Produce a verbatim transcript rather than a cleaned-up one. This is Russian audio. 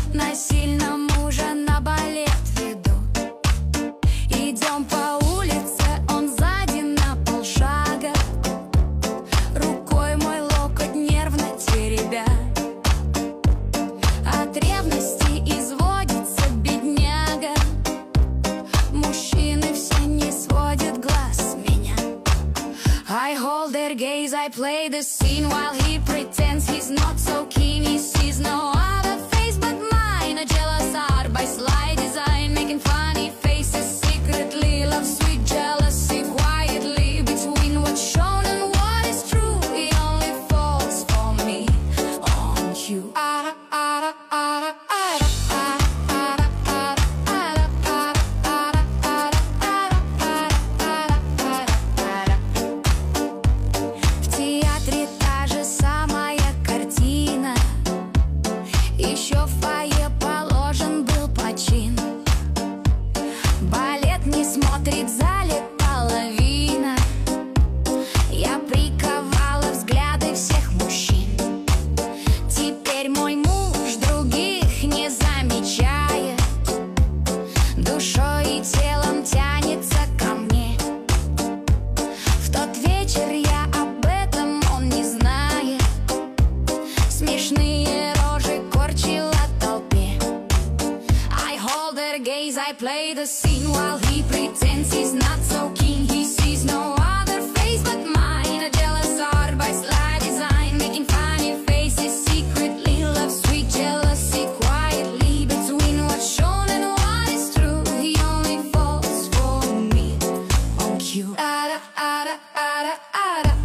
насильно мужа на балет веду. Идем по улице, он сзади на полшага, рукой мой локоть нервно теребя. От ревности изводится бедняга, мужчины все не сводят глаз с меня. I hold their gaze, I play the scene while he pretends he's not so keen. He sees no other face but mine, a jealous art by sly design, making funny faces secretly, love sweet jealousy quietly. Between what's shown and what is true, he only falls for me on you. Ah, ah, ah, ah, ah. Еще в фойе положен был почин. Балет не смотрит в зале половина. Я приковала взгляды всех мужчин. Теперь мой муж других не замечает, душой и телом тянется ко мне. В тот вечер я об этом, он не знает. Смешные рожи корчила толпе. I hold their gaze, I play the scene while he pretends he's not so keen. He sees no other face but mine, a jealous art by sly design, making funny faces secretly, love sweet jealousy quietly. Between what's shown and what is true, he only falls for me on cue. Ah, da, ah, da, ah, da, ah, da.